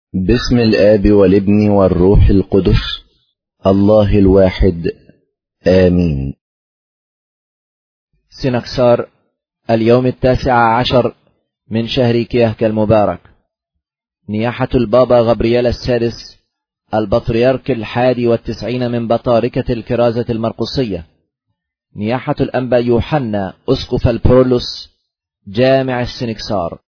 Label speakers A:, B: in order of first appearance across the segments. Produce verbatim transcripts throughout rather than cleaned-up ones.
A: باسم الآب والابن والروح القدس الله الواحد آمين.
B: سنكسار اليوم التاسع عشر من شهر كيهك المبارك. نياحة البابا غبريال السادس البطريرك الحادي والتسعين من بطاركة الكرازة المرقسية. نياحة الأنبا يوحنا أسقف البرولوس جامع السنكسار.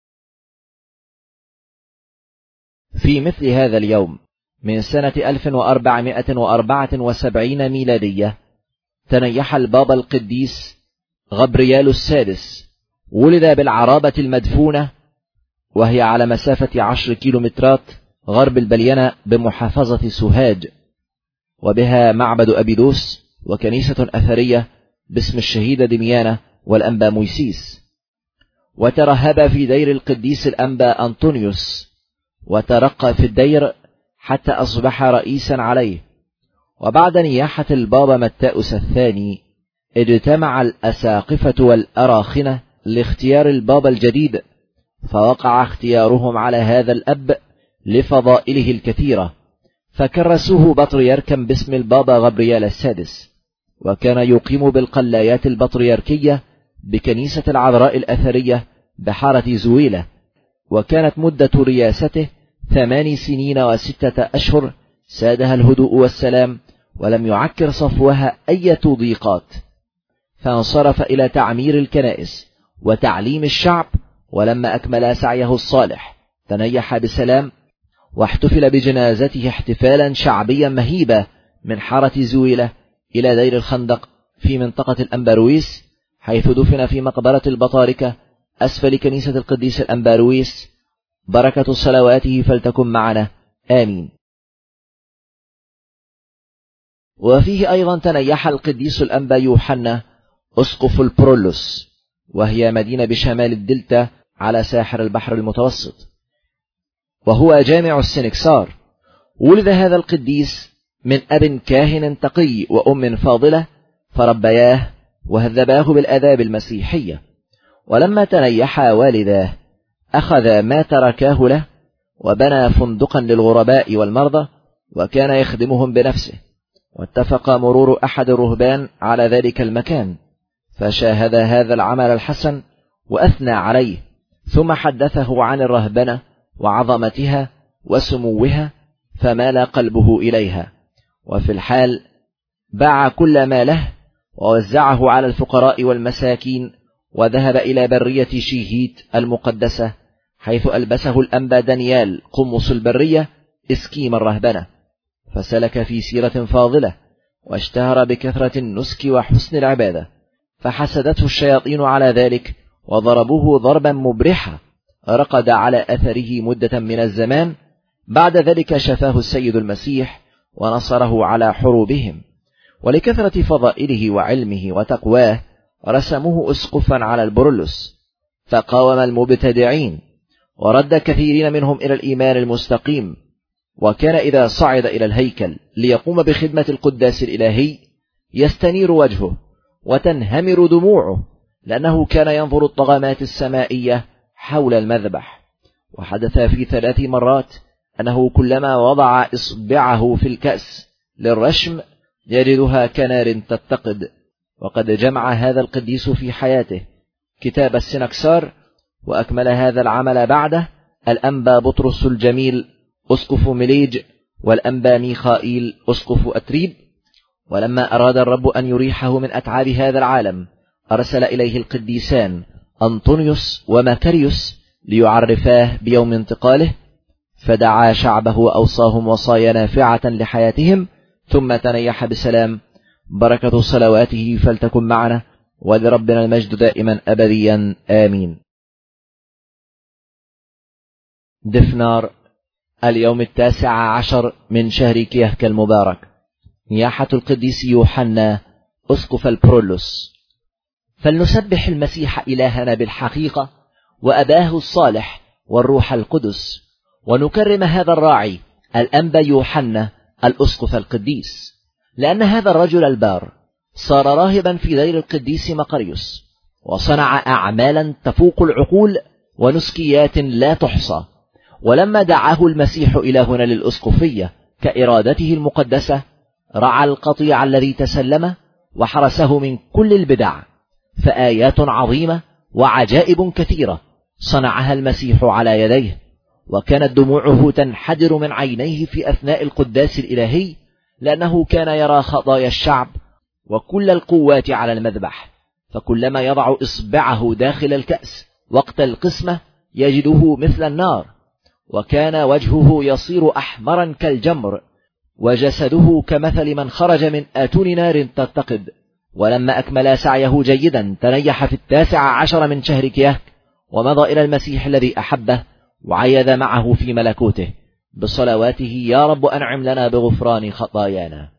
B: في مثل هذا اليوم من سنة ألف وأربعمائة وأربعة وسبعين ميلادية تنيح البابا القديس غبريال السادس. ولد بالعرابة المدفونة، وهي على مسافة عشر كيلومترات غرب البلينة بمحافظة سوهاج، وبها معبد أبيدوس وكنيسة أثرية باسم الشهيدة دميانة والأنبا مويسيس. وترهب في دير القديس الأنبا أنطونيوس، وترقى في الدير حتى أصبح رئيسا عليه. وبعد نياحة البابا متاؤس الثاني اجتمع الأساقفة والأراخنة لاختيار البابا الجديد، فوقع اختيارهم على هذا الأب لفضائله الكثيرة، فكرسوه بطريركا باسم البابا غبريال السادس. وكان يقيم بالقلايات البطريركية بكنيسة العذراء الأثرية بحارة زويلة، وكانت مدة رياسته ثمان سنين وستة أشهر سادها الهدوء والسلام، ولم يعكر صفوها أي ضيقات. فانصرف إلى تعمير الكنائس وتعليم الشعب، ولما أكمل سعيه الصالح تنيح بسلام، واحتفل بجنازته احتفالا شعبيا مهيبا من حارة زويلة إلى دير الخندق في منطقة الأنبارويس، حيث دفن في مقبرة البطاركة أسفل كنيسة القديس الأنبارويس. بركة صلواته فلتكن معنا آمين. وفيه أيضا تنيح القديس الأنبا يوحنا أسقف البرولوس، وهي مدينة بشمال الدلتا على ساحل البحر المتوسط، وهو جامع السنكسار. ولد هذا القديس من أب كاهن تقي وأم فاضلة، فربياه وهذباه بالآداب المسيحية. ولما تنيح والداه أخذ ما تركاه له وبنى فندقا للغرباء والمرضى، وكان يخدمهم بنفسه. واتفق مرور أحد الرهبان على ذلك المكان، فشاهد هذا العمل الحسن وأثنى عليه، ثم حدثه عن الرهبنة وعظمتها وسموها، فمال قلبه إليها. وفي الحال باع كل ما له ووزعه على الفقراء والمساكين، وذهب إلى برية شيهيت المقدسة، حيث ألبسه الأنبا دانيال قمص البرية إسكيم الرهبنة، فسلك في سيرة فاضلة، واشتهر بكثرة النسك وحسن العبادة. فحسدته الشياطين على ذلك وضربوه ضربا مبرحا، رقد على أثره مدة من الزمان. بعد ذلك شفاه السيد المسيح ونصره على حروبهم، ولكثرة فضائله وعلمه وتقواه رسموه أسقفا على البرولوس، فقاوم المبتدعين ورد كثيرين منهم إلى الإيمان المستقيم. وكان إذا صعد إلى الهيكل ليقوم بخدمة القداس الإلهي يستنير وجهه وتنهمر دموعه، لأنه كان ينظر الطغمات السمائية حول المذبح. وحدث في ثلاث مرات أنه كلما وضع إصبعه في الكأس للرشم يجدها كنار تتقد. وقد جمع هذا القديس في حياته كتاب السنكسار، وأكمل هذا العمل بعده الأنبا بطرس الجميل أسقف مليج، والأنبا ميخائيل أسقف أتريب. ولما أراد الرب أن يريحه من أتعاب هذا العالم أرسل إليه القديسان أنطونيوس وماكاريوس ليعرفاه بيوم انتقاله، فدعا شعبه وأوصاهم وصايا نافعة لحياتهم، ثم تنيح بسلام. بركة صلواته فلتكن معنا، ولربنا المجد دائما أبديا آمين. دفنار اليوم التاسع عشر من شهر كيهك المبارك. نياحة القديس يوحنا أسقف البرولوس. فلنسبح المسيح إلهنا بالحقيقة وأباه الصالح والروح القدس، ونكرم هذا الراعي الأنبا يوحنا الأسقف القديس، لأن هذا الرجل البار صار راهبا في دير القديس مقريوس، وصنع أعمالا تفوق العقول ونسكيات لا تحصى، ولما دعاه المسيح إلى هنا للأسقفية كإرادته المقدسة رعى القطيع الذي تسلمه وحرسه من كل البدع، فآيات عظيمة وعجائب كثيرة صنعها المسيح على يديه، وكانت دموعه تنحدر من عينيه في أثناء القداس الإلهي، لأنه كان يرى خطايا الشعب وكل القوات على المذبح، فكلما يضع إصبعه داخل الكأس وقت القسمة يجده مثل النار، وكان وجهه يصير أحمرا كالجمر، وجسده كمثل من خرج من آتون نار ترتقد. ولما أكمل سعيه جيدا تنيح في التاسع عشر من شهر كياك، ومضى إلى المسيح الذي أحبه وعيد معه في ملكوته بصلواته: يا رب أنعم لنا بغفران خطايانا.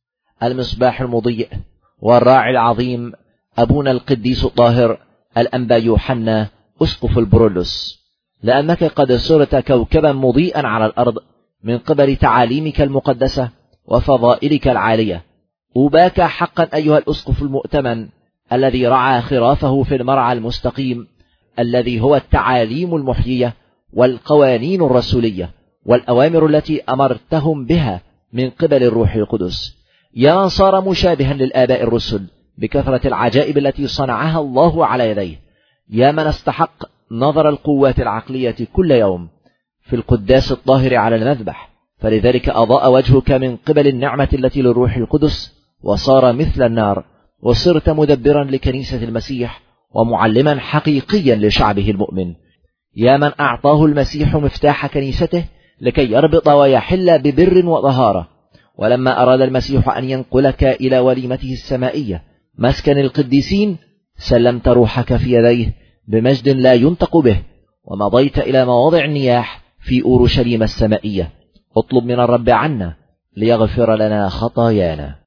B: المصباح المضيء والراعي العظيم أبونا القديس الطاهر الأنبا يوحنا أسقف البرولوس، لأنك قد صرت كوكبا مضيئا على الأرض من قبل تعاليمك المقدسة وفضائلك العالية. أوباك حقا أيها الأسقف المؤتمن الذي رعى خرافه في المرعى المستقيم، الذي هو التعاليم المحيية والقوانين الرسولية والأوامر التي أمرتهم بها من قبل الروح القدس، يا من صار مشابها للآباء الرسل بكثرة العجائب التي صنعها الله على يديه، يا من استحق نظر القوات العقلية كل يوم في القداس الطاهر على المذبح، فلذلك أضاء وجهك من قبل النعمة التي للروح القدس وصار مثل النار، وصرت مدبرا لكنيسة المسيح ومعلما حقيقيا لشعبه المؤمن، يا من أعطاه المسيح مفتاح كنيسته لكي يربط ويحل ببر وطهارة. ولما أراد المسيح أن ينقلك إلى وليمته السمائية مسكن القديسين سلمت روحك في يديه بمجد لا ينطق به، ومضيت إلى مواضع النياح في أورشليم السمائية. اطلب من الرب عنا ليغفر لنا خطايانا.